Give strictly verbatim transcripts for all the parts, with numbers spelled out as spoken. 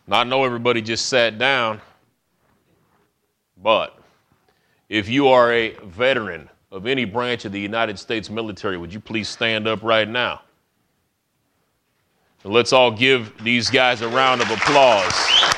Now, I know everybody just sat down, but if you are a veteran of any branch of the United States military, would you please stand up right now? And let's all give these guys a round of applause.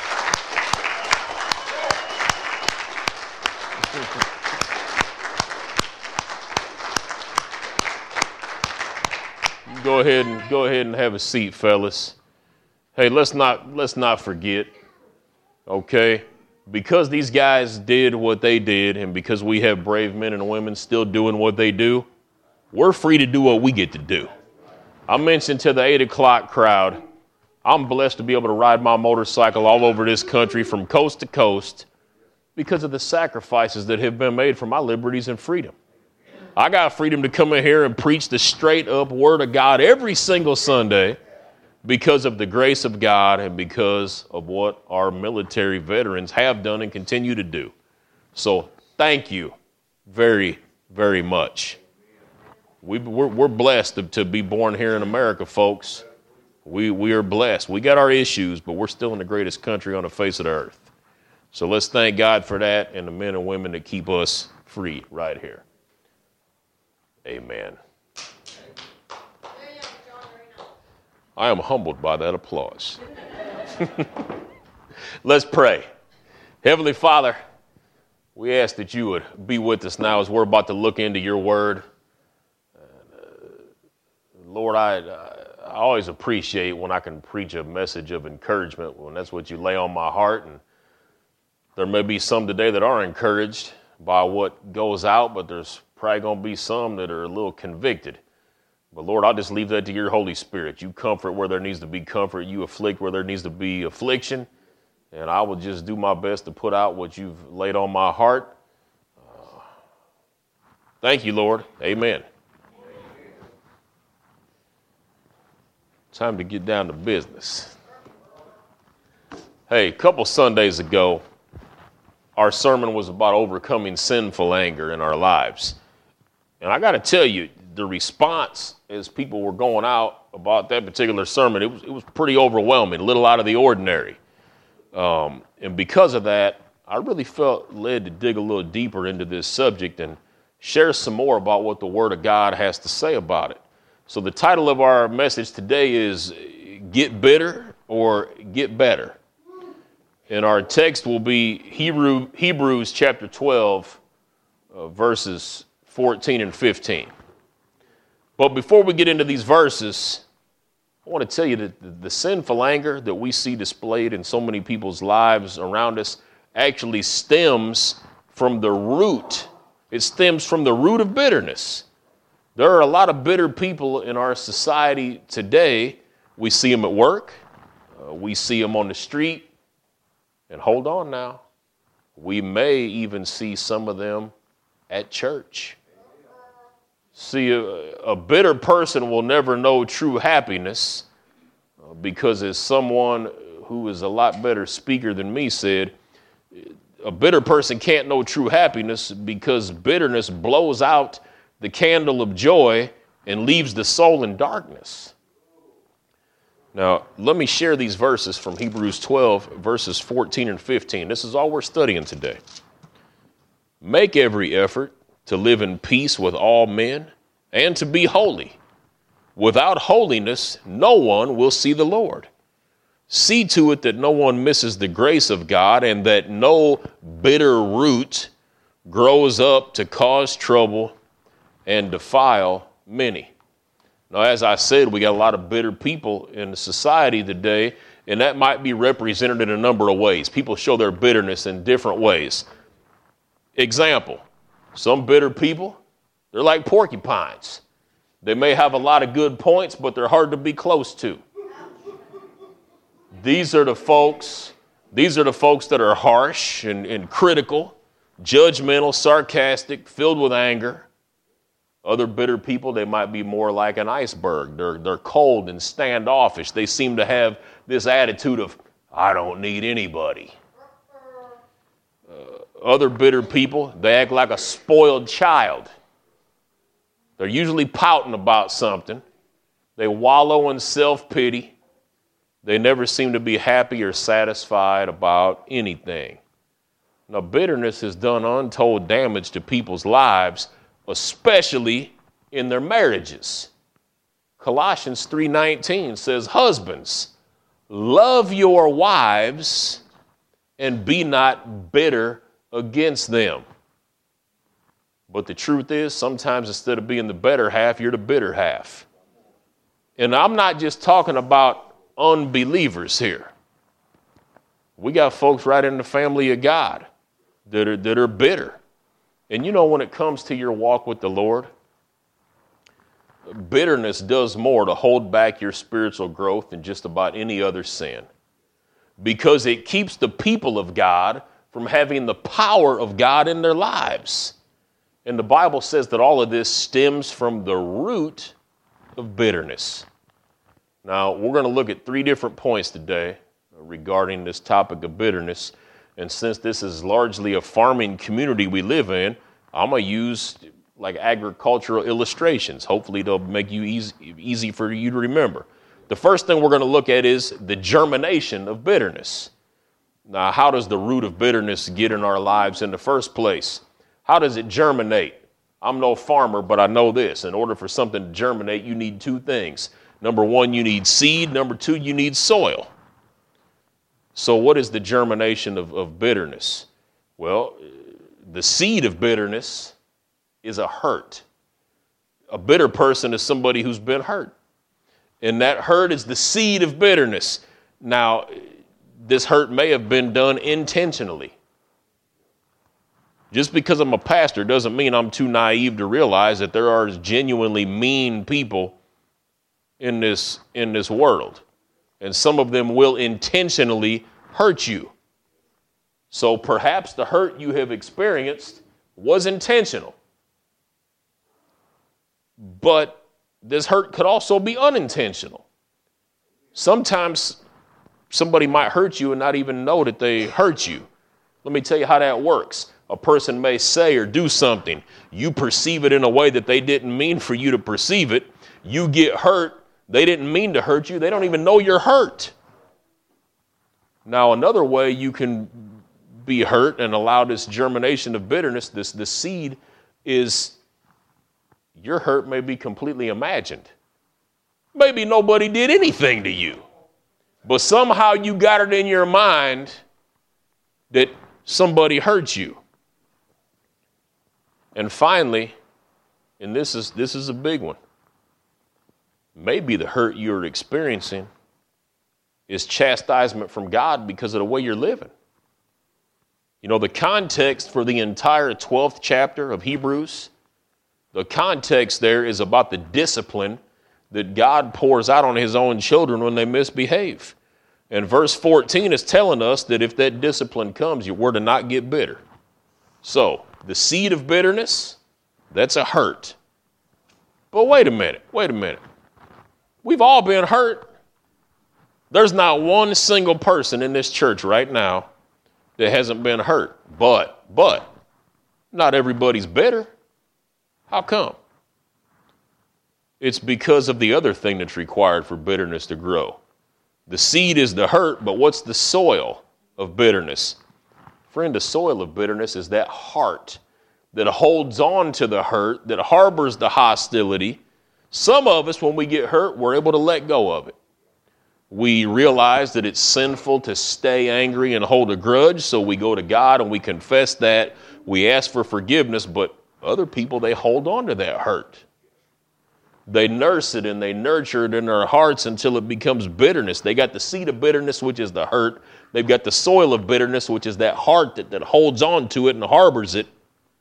Go ahead and go ahead and have a seat, fellas. Hey, let's not let's not forget, okay? Because these guys did what they did, and because we have brave men and women still doing what they do, we're free to do what we get to do. I mentioned to the eight o'clock crowd, I'm blessed to be able to ride my motorcycle all over this country from coast to coast because of the sacrifices that have been made for my liberties and freedom. I got freedom to come in here and preach the straight up word of God every single Sunday because of the grace of God and because of what our military veterans have done and continue to do. So thank you very, very much. We, we're, we're blessed to, to be born here in America, folks. We, we are blessed. We got our issues, but we're still in the greatest country on the face of the earth. So let's thank God for that and the men and women that keep us free right here. Amen. I am humbled by that applause. Let's pray. Heavenly Father, we ask that you would be with us now as we're about to look into your word. And, uh, Lord, I, I always appreciate when I can preach a message of encouragement, when that's what you lay on my heart. And there may be some today that are encouraged by what goes out, but there's probably going to be some that are a little convicted. But Lord, I'll just leave that to your Holy Spirit. You comfort where there needs to be comfort. You afflict where there needs to be affliction. And I will just do my best to put out what you've laid on my heart. Uh, thank you, Lord. Amen. Time to get down to business. Hey, a couple Sundays ago, our sermon was about overcoming sinful anger in our lives. And I got to tell you, the response as people were going out about that particular sermon, it was, it was pretty overwhelming, a little out of the ordinary. Um, and because of that, I really felt led to dig a little deeper into this subject and share some more about what the Word of God has to say about it. So the title of our message today is Get Bitter or Get Better. And our text will be Hebrew, Hebrews chapter twelve, uh, verses fourteen and fifteen. But before we get into these verses, I want to tell you that the, the sinful anger that we see displayed in so many people's lives around us actually stems from the root. It stems from the root of bitterness. There are a lot of bitter people in our society today. We see them at work. Uh, we see them on the street. And hold on now, we may even see some of them at church. See, a, a bitter person will never know true happiness uh, because as someone who is a lot better speaker than me said, a bitter person can't know true happiness because bitterness blows out the candle of joy and leaves the soul in darkness. Now, let me share these verses from Hebrews twelve, verses fourteen and fifteen. This is all we're studying today. Make every effort to live in peace with all men and to be holy. Without holiness, no one will see the Lord. See to it that no one misses the grace of God and that no bitter root grows up to cause trouble and defile many. Now, as I said, we got a lot of bitter people in society today, and that might be represented in a number of ways. People show their bitterness in different ways. Example, some bitter people, they're like porcupines. They may have a lot of good points, but they're hard to be close to. These are the folks, these are the folks that are harsh and, and critical, judgmental, sarcastic, filled with anger. Other bitter people, they might be more like an iceberg. They're, they're cold and standoffish. They seem to have this attitude of, I don't need anybody. Uh, other bitter people, they act like a spoiled child. They're usually pouting about something. They wallow in self-pity. They never seem to be happy or satisfied about anything. Now, bitterness has done untold damage to people's lives, especially in their marriages. Colossians three nineteen says, husbands, love your wives and be not bitter against them. But the truth is, sometimes instead of being the better half, you're the bitter half. And I'm not just talking about unbelievers here. We got folks right in the family of God that are, that are bitter. And you know, when it comes to your walk with the Lord, bitterness does more to hold back your spiritual growth than just about any other sin, because it keeps the people of God from having the power of God in their lives. And the Bible says that all of this stems from the root of bitterness. Now, we're going to look at three different points today regarding this topic of bitterness. And since this is largely a farming community we live in, I'm going to use like agricultural illustrations. Hopefully they'll make you easy, easy for you to remember. The first thing we're going to look at is the germination of bitterness. Now, how does the root of bitterness get in our lives in the first place? How does it germinate? I'm no farmer, but I know this. In order for something to germinate, you need two things. Number one, you need seed. Number two, you need soil. So what is the germination of, of bitterness? Well, the seed of bitterness is a hurt. A bitter person is somebody who's been hurt. And that hurt is the seed of bitterness. Now, this hurt may have been done intentionally. Just because I'm a pastor doesn't mean I'm too naive to realize that there are genuinely mean people in this, in this world. And some of them will intentionally hurt you. So perhaps the hurt you have experienced was intentional. But this hurt could also be unintentional. Sometimes somebody might hurt you and not even know that they hurt you. Let me tell you how that works. A person may say or do something. You perceive it in a way that they didn't mean for you to perceive it. You get hurt. They didn't mean to hurt you. They don't even know you're hurt. Now, another way you can be hurt and allow this germination of bitterness, this the seed, is your hurt may be completely imagined. Maybe nobody did anything to you, but somehow you got it in your mind that somebody hurt you. And finally, and this is this is a big one, maybe the hurt you're experiencing is chastisement from God because of the way you're living. You know, the context for the entire twelfth chapter of Hebrews, the context there is about the discipline that God pours out on his own children when they misbehave. And verse fourteen is telling us that if that discipline comes, you were to not get bitter. So, the seed of bitterness, that's a hurt. But wait a minute, wait a minute. We've all been hurt. There's not one single person in this church right now that hasn't been hurt. But, but, not everybody's bitter. How come? It's because of the other thing that's required for bitterness to grow. The seed is the hurt, but what's the soil of bitterness? Friend, the soil of bitterness is that heart that holds on to the hurt, that harbors the hostility. Some of us, when we get hurt, we're able to let go of it. We realize that it's sinful to stay angry and hold a grudge, so we go to God and we confess that. We ask for forgiveness, but other people, they hold on to that hurt. They nurse it and they nurture it in their hearts until it becomes bitterness. They got the seed of bitterness, which is the hurt. They've got the soil of bitterness, which is that heart that, that holds on to it and harbors it.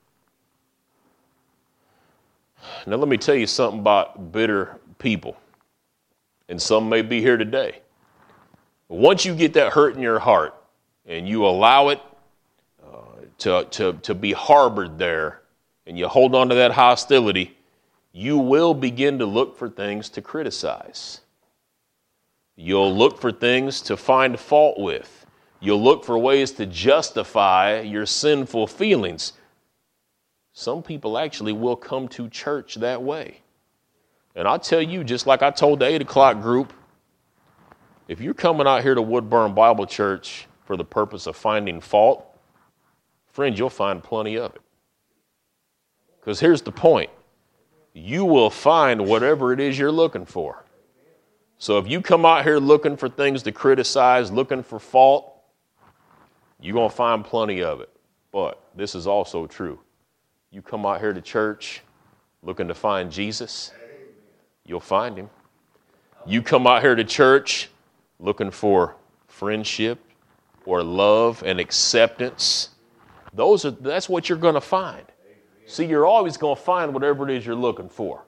Now, let me tell you something about bitter people. And some may be here today. Once you get that hurt in your heart and you allow it uh, to, to, to be harbored there and you hold on to that hostility, you will begin to look for things to criticize. You'll look for things to find fault with. You'll look for ways to justify your sinful feelings. Some people actually will come to church that way. And I'll tell you, just like I told the eight o'clock group, If you're coming out here to Woodburn Bible Church for the purpose of finding fault, friend, you'll find plenty of it. Because here's the point. You will find whatever it is you're looking for. So if you come out here looking for things to criticize, looking for fault, you're going to find plenty of it. But this is also true. You come out here to church looking to find Jesus, you'll find him. You come out here to church looking for friendship or love and acceptance, those are that's what you're going to find. See, you're always going to find whatever it is you're looking for.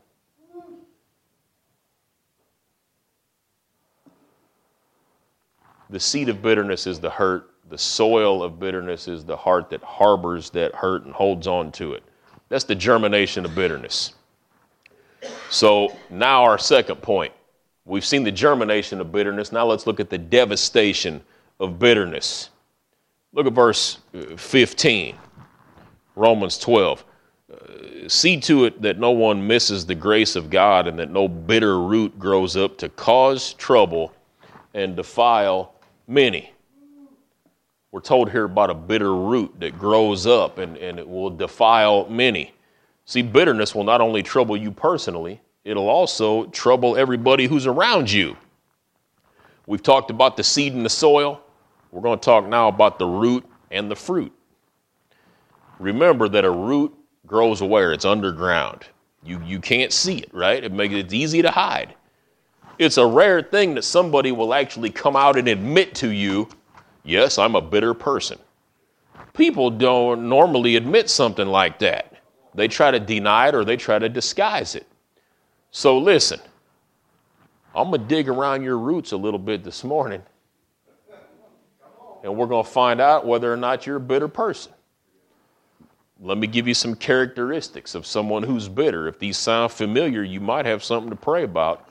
The seed of bitterness is the hurt. The soil of bitterness is the heart that harbors that hurt and holds on to it. That's the germination of bitterness. So now our second point. We've seen the germination of bitterness. Now let's look at the devastation of bitterness. Look at verse fifteen, Romans twelve. Uh, see to it that no one misses the grace of God and that no bitter root grows up to cause trouble and defile many. We're told here about a bitter root that grows up and, and it will defile many. See, bitterness will not only trouble you personally, it'll also trouble everybody who's around you. We've talked about the seed in the soil. We're going to talk now about the root and the fruit. Remember that a root grows where? It's underground. You, you can't see it, right? It makes it easy to hide. It's a rare thing that somebody will actually come out and admit to you, yes, I'm a bitter person. People don't normally admit something like that. They try to deny it or they try to disguise it. So listen, I'm going to dig around your roots a little bit this morning, and we're going to find out whether or not you're a bitter person. Let me give you some characteristics of someone who's bitter. If these sound familiar, you might have something to pray about.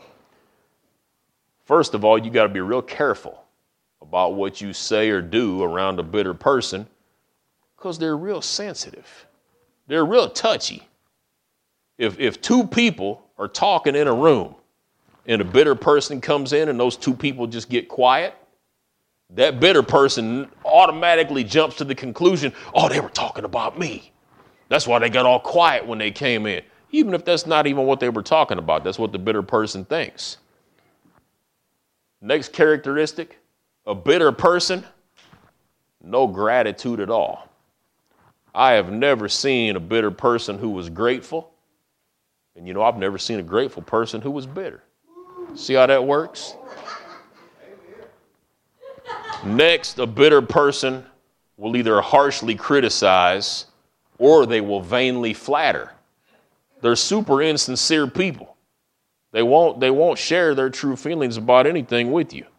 First of all, you got to be real careful about what you say or do around a bitter person because they're real sensitive. They're real touchy. If if two people are talking in a room and a bitter person comes in and those two people just get quiet, that bitter person automatically jumps to the conclusion, oh, they were talking about me. That's why they got all quiet when they came in. Even if that's not even what they were talking about, that's what the bitter person thinks. Next characteristic, a bitter person, no gratitude at all. I have never seen a bitter person who was grateful. And you know, I've never seen a grateful person who was bitter. See how that works? Next, a bitter person will either harshly criticize or they will vainly flatter. They're super insincere people. They won't, they won't share their true feelings about anything with you.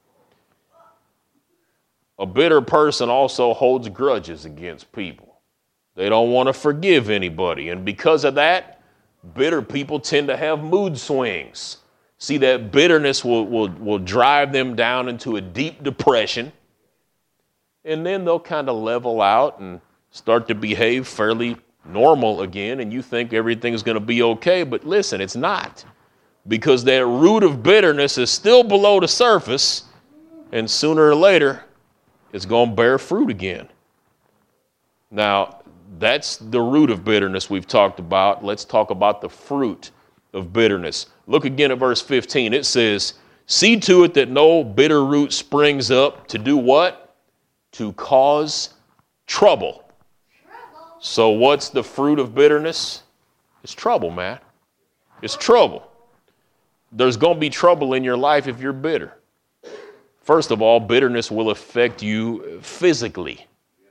A bitter person also holds grudges against people. They don't want to forgive anybody. And because of that, bitter people tend to have mood swings. See, that bitterness will, will, will drive them down into a deep depression. And then they'll kind of level out and start to behave fairly normal again. And you think everything's going to be okay. But listen, it's not. Because that root of bitterness is still below the surface. And sooner or later, it's going to bear fruit again. Now, that's the root of bitterness we've talked about. Let's talk about the fruit of bitterness. Look again at verse fifteen. It says, see to it that no bitter root springs up to do what? To cause trouble. trouble. So what's the fruit of bitterness? It's trouble, man. It's trouble. There's going to be trouble in your life if you're bitter. First of all, bitterness will affect you physically.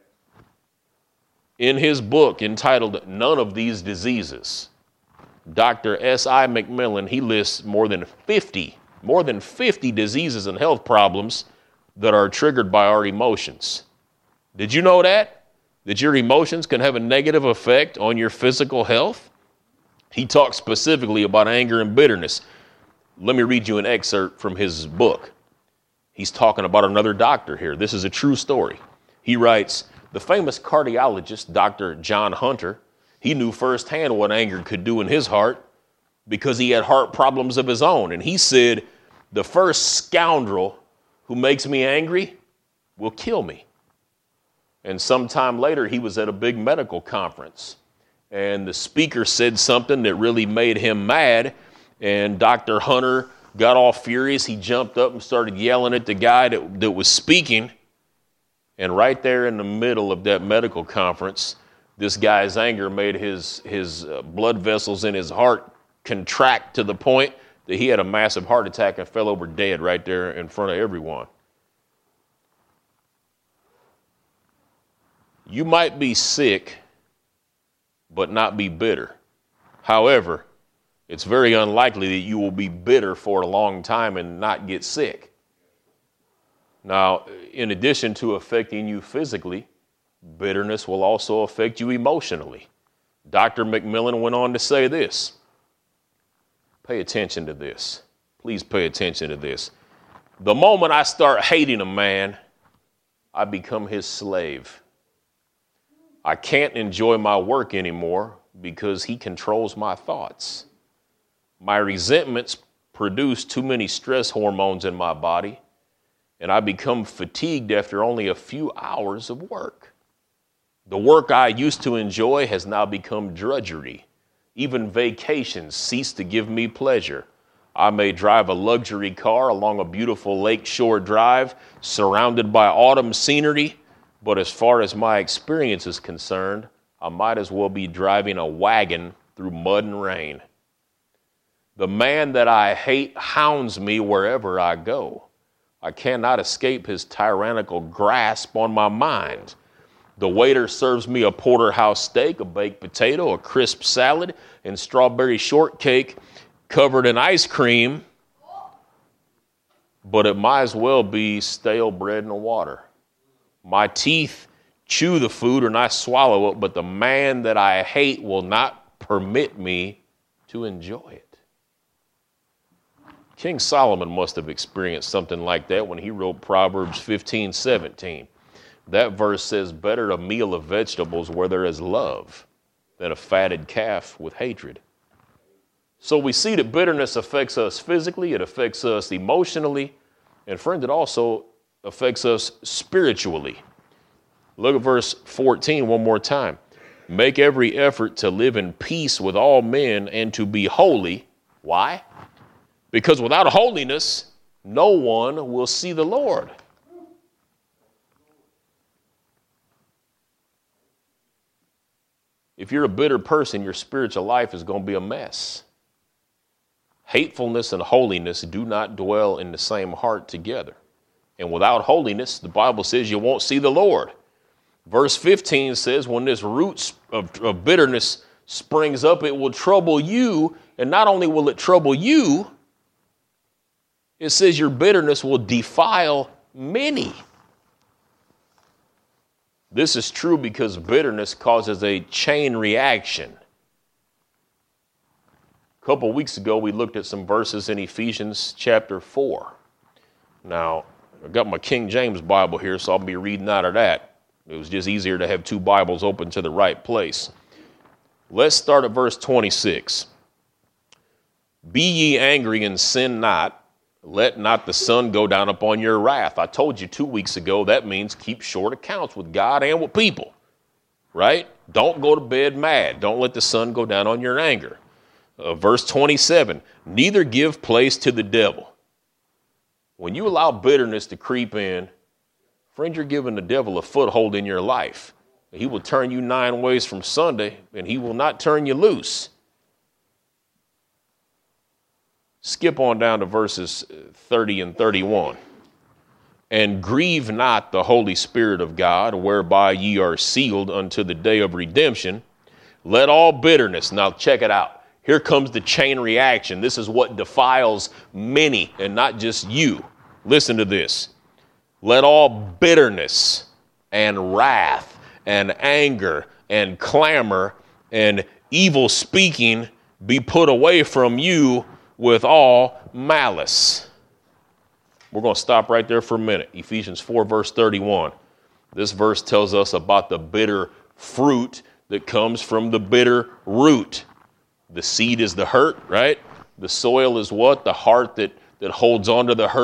In his book entitled None of These Diseases, Doctor S I McMillan, he lists more than fifty, more than fifty diseases and health problems that are triggered by our emotions. Did you know that? That your emotions can have a negative effect on your physical health? He talks specifically about anger and bitterness. Let me read you an excerpt from his book. He's talking about another doctor here. This is a true story. He writes, the famous cardiologist, Doctor John Hunter, he knew firsthand what anger could do in his heart because he had heart problems of his own. And he said the first scoundrel who makes me angry will kill me. And sometime later, he was at a big medical conference, and the speaker said something that really made him mad, and Doctor Hunter got all furious. He jumped up and started yelling at the guy that, that was speaking, and right there in the middle of that medical conference, this guy's anger made his, his uh, blood vessels in his heart contract to the point that he had a massive heart attack and fell over dead right there in front of everyone. You might be sick, but not be bitter. However, it's very unlikely that you will be bitter for a long time and not get sick. Now, in addition to affecting you physically, bitterness will also affect you emotionally. Doctor McMillan went on to say this. Pay attention to this. Please pay attention to this. The moment I start hating a man, I become his slave. I can't enjoy my work anymore because he controls my thoughts. My resentments produce too many stress hormones in my body, and I become fatigued after only a few hours of work. The work I used to enjoy has now become drudgery. Even vacations cease to give me pleasure. I may drive a luxury car along a beautiful lakeshore drive surrounded by autumn scenery, but as far as my experience is concerned, I might as well be driving a wagon through mud and rain. The man that I hate hounds me wherever I go. I cannot escape his tyrannical grasp on my mind. The waiter serves me a porterhouse steak, a baked potato, a crisp salad, and strawberry shortcake covered in ice cream, but it might as well be stale bread and water. My teeth chew the food and I swallow it, but the man that I hate will not permit me to enjoy it. King Solomon must have experienced something like that when he wrote Proverbs fifteen seventeen. That verse says, better a meal of vegetables where there is love than a fatted calf with hatred. So we see that bitterness affects us physically, it affects us emotionally, and friend, it also affects us spiritually. Look at verse fourteen one more time. Make every effort to live in peace with all men and to be holy. Why? Because without holiness, no one will see the Lord. If you're a bitter person, your spiritual life is going to be a mess. Hatefulness and holiness do not dwell in the same heart together. And without holiness, the Bible says you won't see the Lord. Verse fifteen says, when this root of, of bitterness springs up, it will trouble you. And not only will it trouble you, it says your bitterness will defile many. This is true because bitterness causes a chain reaction. A couple of weeks ago, we looked at some verses in Ephesians chapter four. Now, I've got my King James Bible here, so I'll be reading out of that. It was just easier to have two Bibles open to the right place. Let's start at verse twenty-six. Be ye angry and sin not. Let not the sun go down upon your wrath. I told you two weeks ago that means keep short accounts with God and with people, right? Don't go to bed mad. Don't let the sun go down on your anger. Uh, verse twenty-seven, neither give place to the devil. When you allow bitterness to creep in, friend, you're giving the devil a foothold in your life. He will turn you nine ways from Sunday, and he will not turn you loose. Skip on down to verses thirty and thirty-one. And grieve not the Holy Spirit of God, whereby ye are sealed unto the day of redemption. Let all bitterness, now check it out. Here comes the chain reaction. This is what defiles many and not just you. Listen to this. Let all bitterness and wrath and anger and clamor and evil speaking be put away from you with all malice. We're going to stop right there for a minute. Ephesians four, verse thirty-one. This verse tells us about the bitter fruit that comes from the bitter root. The seed is the hurt, right? The soil is what? The heart that, that holds on to the hurt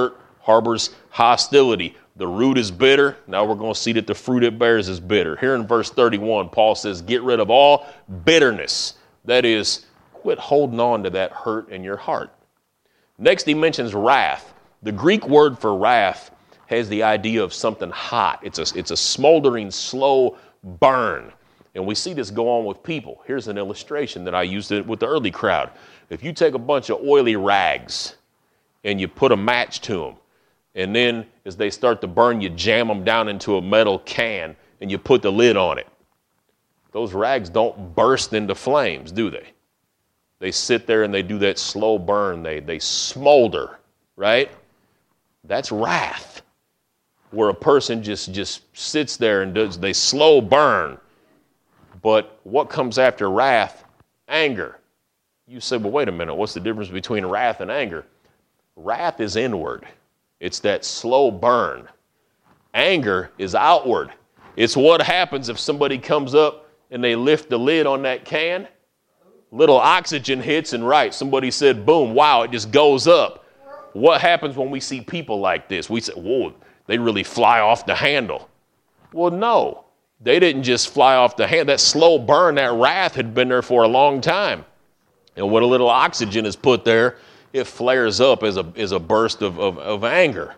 harbors hostility. The root is bitter. Now we're going to see that the fruit it bears is bitter. Here in verse thirty-one, Paul says, get rid of all bitterness. That is, quit holding on to that hurt in your heart. Next, he mentions wrath. The Greek word for wrath has the idea of something hot. It's a, it's a smoldering, slow burn. And we see this go on with people. Here's an illustration that I used it with the early crowd. If you take a bunch of oily rags and you put a match to them, and then as they start to burn, you jam them down into a metal can and you put the lid on it. Those rags don't burst into flames, do they? They sit there and they do that slow burn. They, they smolder, right? That's wrath, where a person just, just sits there and does, they slow burn. But what comes after wrath? Anger. You say, well, wait a minute, what's the difference between wrath and anger? Wrath is inward. It's that slow burn. Anger is outward. It's what happens if somebody comes up and they lift the lid on that can. Little oxygen hits and right, somebody said, boom, wow, it just goes up. What happens when we see people like this? We say, whoa, they really fly off the handle. Well, no, they didn't just fly off the handle. That slow burn, that wrath had been there for a long time. And when a little oxygen is put there, it flares up as a, as a burst of, of, of anger.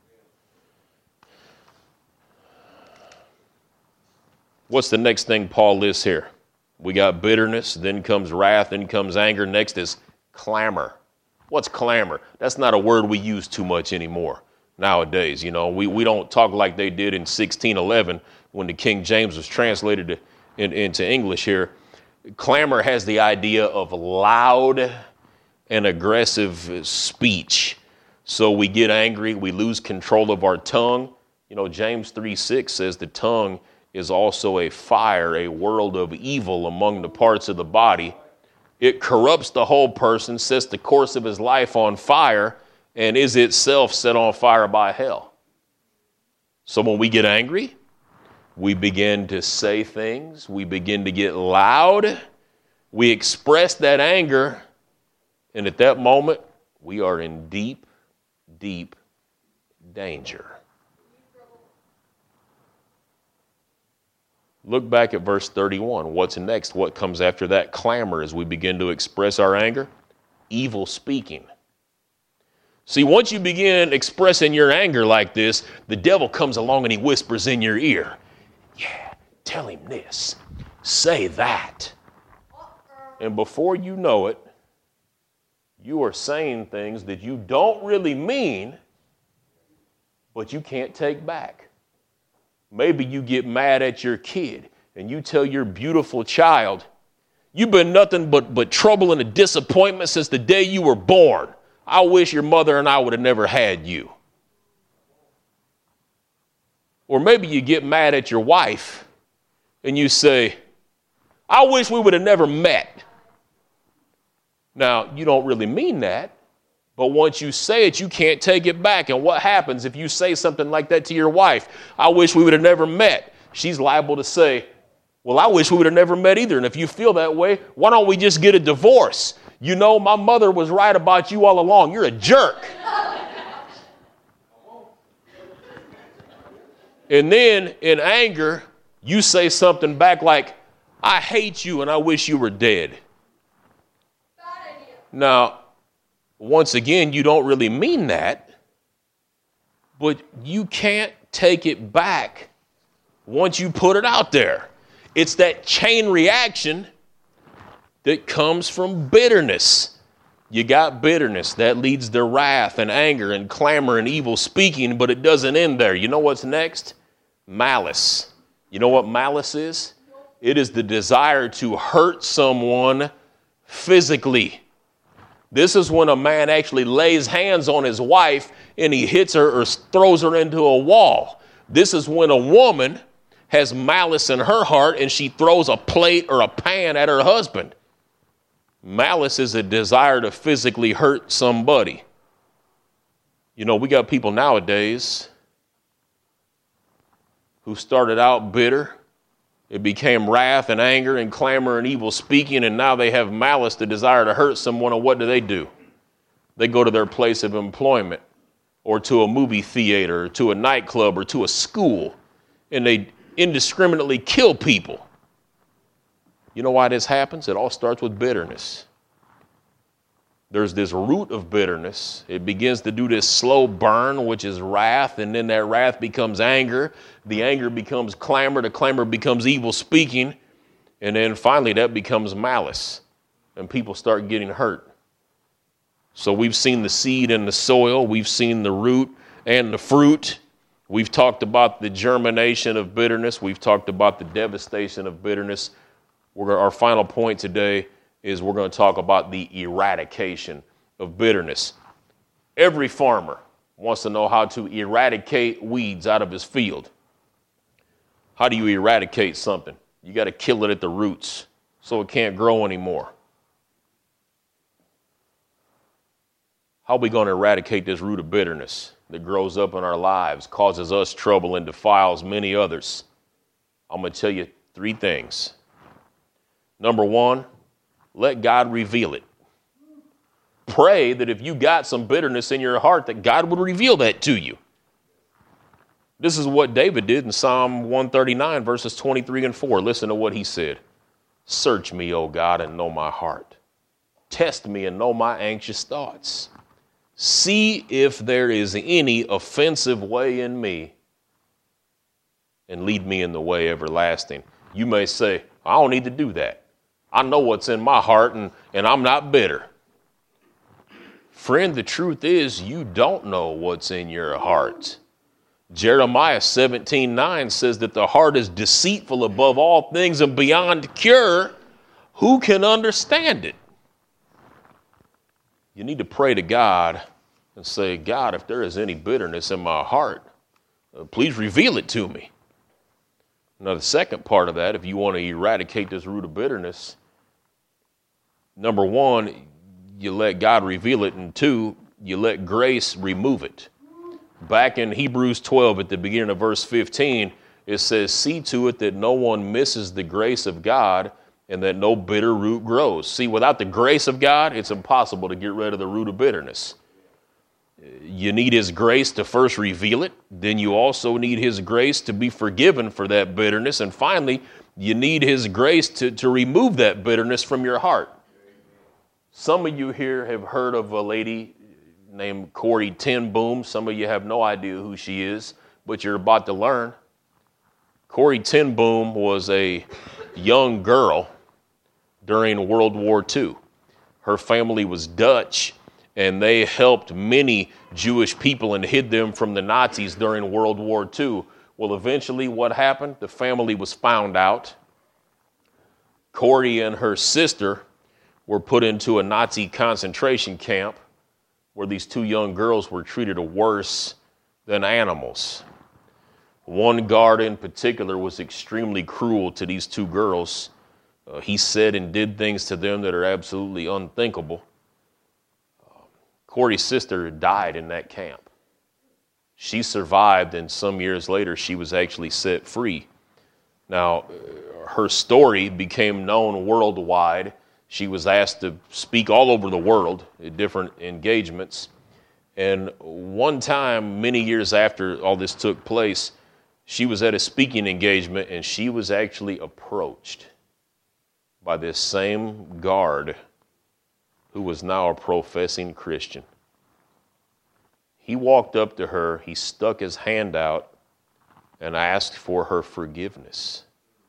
What's the next thing Paul lists here? We got bitterness, then comes wrath, then comes anger. Next is clamor. What's clamor? That's not a word we use too much anymore nowadays. You know, we, we don't talk like they did in sixteen eleven when the King James was translated to, in, into English here. Clamor has the idea of loud and aggressive speech. So we get angry, we lose control of our tongue. You know, James three six says the tongue is also a fire, a world of evil among the parts of the body. It corrupts the whole person, sets the course of his life on fire, and is itself set on fire by hell. So when we get angry, we begin to say things, we begin to get loud, we express that anger, and at that moment, we are in deep, deep danger. Look back at verse thirty-one. What's next? What comes after that clamor as we begin to express our anger? Evil speaking. See, once you begin expressing your anger like this, the devil comes along and he whispers in your ear, yeah, tell him this, say that. And before you know it, you are saying things that you don't really mean, but you can't take back. Maybe you get mad at your kid and you tell your beautiful child, you've been nothing but, but trouble and a disappointment since the day you were born. I wish your mother and I would have never had you. Or maybe you get mad at your wife and you say, I wish we would have never met. Now, you don't really mean that, but once you say it, you can't take it back. And what happens if you say something like that to your wife? I wish we would have never met. She's liable to say, well, I wish we would have never met either. And if you feel that way, why don't we just get a divorce? You know, my mother was right about you all along. You're a jerk. And then in anger, you say something back like, I hate you and I wish you were dead. Now, once again, you don't really mean that, but you can't take it back once you put it out there. It's that chain reaction that comes from bitterness. You got bitterness that leads to wrath and anger and clamor and evil speaking, but it doesn't end there. You know what's next? Malice. You know what malice is? It is the desire to hurt someone physically. This is when a man actually lays hands on his wife and he hits her or throws her into a wall. This is when a woman has malice in her heart and she throws a plate or a pan at her husband. Malice is a desire to physically hurt somebody. You know, we got people nowadays who started out bitter. It became wrath and anger and clamor and evil speaking, and now they have malice, the desire to hurt someone, and what do they do? They go to their place of employment or to a movie theater, or to a nightclub, or to a school, and they indiscriminately kill people. You know why this happens? It all starts with bitterness. There's this root of bitterness. It begins to do this slow burn, which is wrath, and then that wrath becomes anger. The anger becomes clamor. The clamor becomes evil speaking. And then finally that becomes malice, and people start getting hurt. So we've seen the seed in the soil. We've seen the root and the fruit. We've talked about the germination of bitterness. We've talked about the devastation of bitterness. We're, our final point today is we're going to talk about the eradication of bitterness. Every farmer wants to know how to eradicate weeds out of his field. How do you eradicate something? You got to kill it at the roots so it can't grow anymore. How are we going to eradicate this root of bitterness that grows up in our lives, causes us trouble, and defiles many others? I'm going to tell you three things. Number one, let God reveal it. Pray that if you got some bitterness in your heart, that God would reveal that to you. This is what David did in Psalm one thirty-nine, verses twenty-three and four. Listen to what he said. Search me, O God, and know my heart. Test me and know my anxious thoughts. See if there is any offensive way in me, and lead me in the way everlasting. You may say, I don't need to do that. I know what's in my heart, and, and I'm not bitter. Friend, the truth is you don't know what's in your heart. Jeremiah seventeen nine says that the heart is deceitful above all things and beyond cure. Who can understand it? You need to pray to God and say, God, if there is any bitterness in my heart, uh, please reveal it to me. Now, the second part of that, if you want to eradicate this root of bitterness, number one, you let God reveal it, and two, you let grace remove it. Back in Hebrews twelve, at the beginning of verse fifteen, it says, see to it that no one misses the grace of God and that no bitter root grows. See, without the grace of God, it's impossible to get rid of the root of bitterness. You need his grace to first reveal it. Then you also need his grace to be forgiven for that bitterness. And finally, you need his grace to, to remove that bitterness from your heart. Some of you here have heard of a lady named Corrie ten Boom. Some of you have no idea who she is, but you're about to learn. Corrie ten Boom was a young girl during World War Two. Her family was Dutch, and they helped many Jewish people and hid them from the Nazis during World War Two. Well, eventually what happened? The family was found out. Corrie and her sister were put into a Nazi concentration camp where these two young girls were treated worse than animals. One guard in particular was extremely cruel to these two girls. Uh, he said and did things to them that are absolutely unthinkable. Uh, Corrie's sister died in that camp. She survived, and some years later, she was actually set free. Now, uh, her story became known worldwide. She was asked to speak all over the world at different engagements. And one time, many years after all this took place, she was at a speaking engagement, and she was actually approached by this same guard who was now a professing Christian. He walked up to her, he stuck his hand out, and asked for her forgiveness.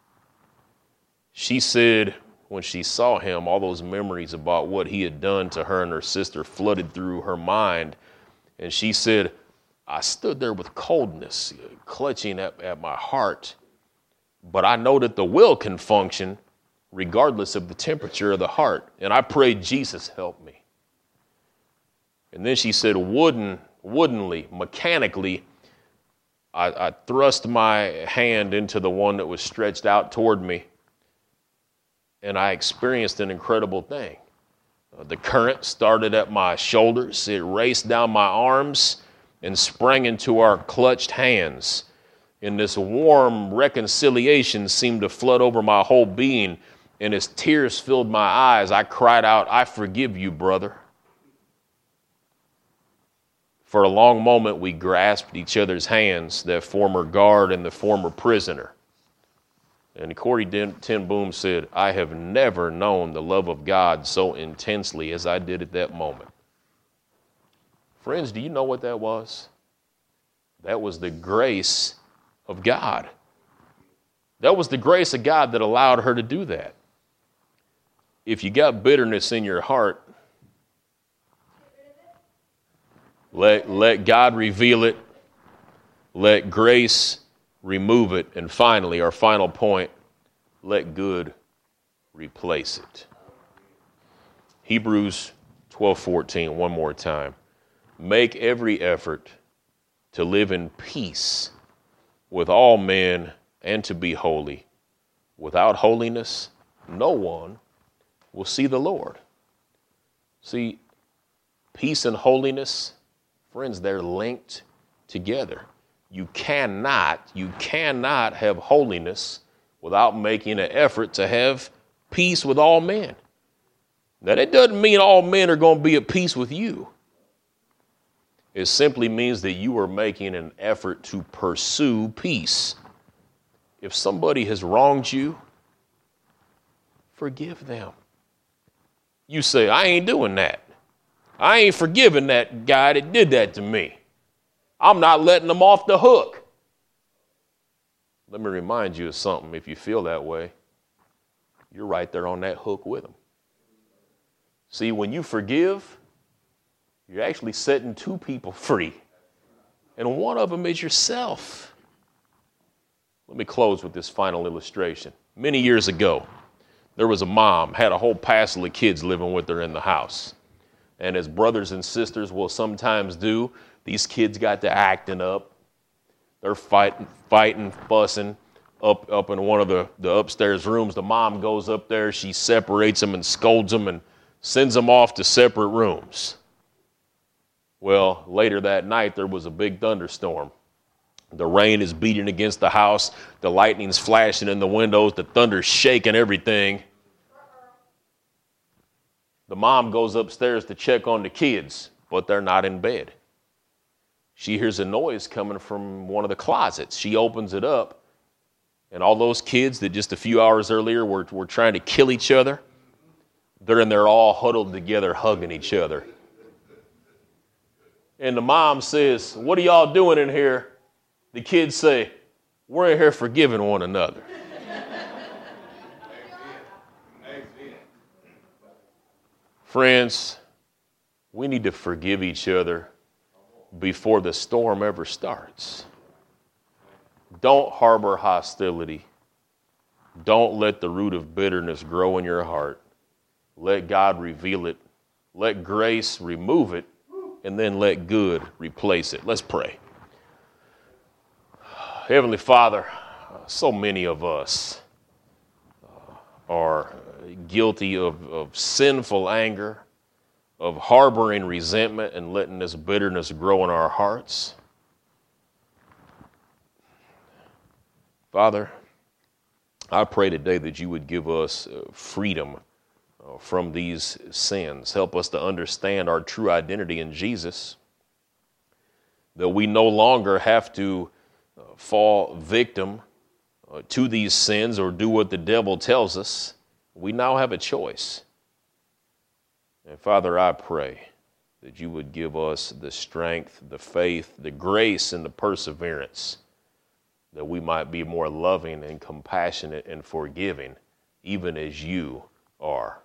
She said when she saw him, all those memories about what he had done to her and her sister flooded through her mind. And she said, I stood there with coldness, clutching at, at my heart, but I know that the will can function regardless of the temperature of the heart. And I prayed, Jesus, help me. And then she said, wooden, woodenly, mechanically, I, I thrust my hand into the one that was stretched out toward me, and I experienced an incredible thing. Uh, the current started at my shoulders, it raced down my arms, and sprang into our clutched hands. And this warm reconciliation seemed to flood over my whole being, and as tears filled my eyes, I cried out, I forgive you, brother. For a long moment, we grasped each other's hands, that former guard and the former prisoner. And Corey Ten Boom said, I have never known the love of God so intensely as I did at that moment. Friends, do you know what that was? That was the grace of God. That was the grace of God that allowed her to do that. If you got bitterness in your heart, let, let God reveal it. Let grace remove it. And finally, our final point, let good replace it. Hebrews twelve fourteen, one more time. Make every effort to live in peace with all men and to be holy. Without holiness, no one will see the Lord. See, peace and holiness, friends, they're linked together. You cannot, you cannot have holiness without making an effort to have peace with all men. Now, that doesn't mean all men are going to be at peace with you. It simply means that you are making an effort to pursue peace. If somebody has wronged you, forgive them. You say, I ain't doing that. I ain't forgiving that guy that did that to me. I'm not letting them off the hook. Let me remind you of something. If you feel that way, you're right there on that hook with them. See, when you forgive, you're actually setting two people free. And one of them is yourself. Let me close with this final illustration. Many years ago, there was a mom, had a whole passel of kids living with her in the house. And as brothers and sisters will sometimes do, these kids got to acting up. They're fighting, fighting, fussing up, up in one of the, the upstairs rooms. The mom goes up there, she separates them and scolds them and sends them off to separate rooms. Well, later that night, there was a big thunderstorm. The rain is beating against the house. The lightning's flashing in the windows. The thunder's shaking everything. The mom goes upstairs to check on the kids, but they're not in bed. She hears a noise coming from one of the closets. She opens it up, and all those kids that just a few hours earlier were, were trying to kill each other, they're in there all huddled together, hugging each other. And the mom says, what are y'all doing in here? The kids say, we're in here forgiving one another. Friends, we need to forgive each other before the storm ever starts. Don't harbor hostility. Don't let the root of bitterness grow in your heart. Let God reveal it. Let grace remove it. And then let good replace it. Let's pray. Heavenly Father, so many of us are guilty of, of sinful anger, of harboring resentment and letting this bitterness grow in our hearts. Father, I pray today that you would give us freedom from these sins. Help us to understand our true identity in Jesus, that we no longer have to fall victim to these sins or do what the devil tells us. We now have a choice. And Father, I pray that you would give us the strength, the faith, the grace, and the perseverance that we might be more loving and compassionate and forgiving, even as you are.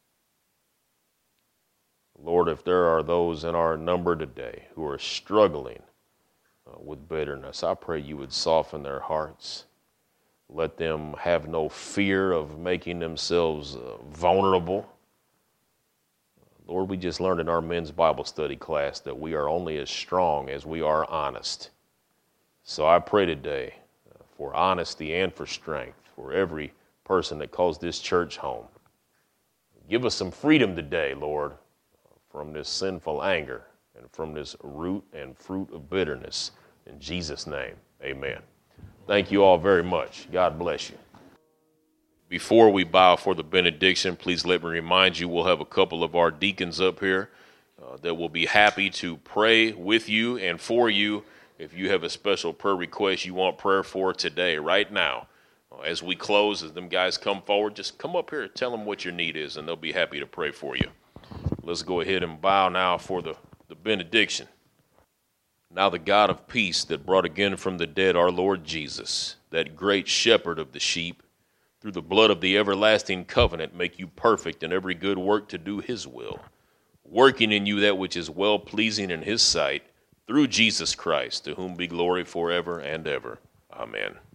Lord, if there are those in our number today who are struggling uh, with bitterness, I pray you would soften their hearts. Let them have no fear of making themselves uh, vulnerable. Lord, we just learned in our men's Bible study class that we are only as strong as we are honest. So I pray today uh, for honesty and for strength for every person that calls this church home. Give us some freedom today, Lord, from this sinful anger and from this root and fruit of bitterness. In Jesus' name, amen. Thank you all very much. God bless you. Before we bow for the benediction, please let me remind you we'll have a couple of our deacons up here uh, that will be happy to pray with you and for you if you have a special prayer request you want prayer for today, right now. Uh, as we close, as them guys come forward, just come up here and tell them what your need is, and they'll be happy to pray for you. Let's go ahead and bow now for the, the benediction. Now the God of peace that brought again from the dead our Lord Jesus, that great shepherd of the sheep, through the blood of the everlasting covenant, make you perfect in every good work to do his will, working in you that which is well-pleasing in his sight, through Jesus Christ, to whom be glory forever and ever. Amen.